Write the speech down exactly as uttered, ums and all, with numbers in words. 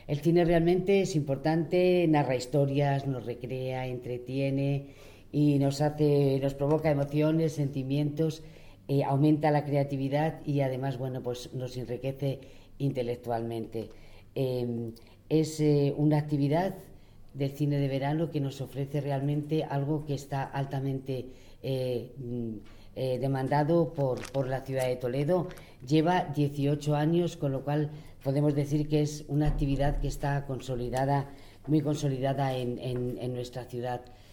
El cine realmente es importante, narra historias, nos recrea, entretiene y nos hace, nos provoca emociones, sentimientos, eh, aumenta la creatividad y además, bueno, pues nos enriquece intelectualmente. Eh, es eh, una actividad del cine de verano que nos ofrece realmente algo que está altamente eh, eh, demandado por, por la ciudad de Toledo. Lleva dieciocho años, con lo cual podemos decir que es una actividad que está consolidada, muy consolidada en, en, en nuestra ciudad.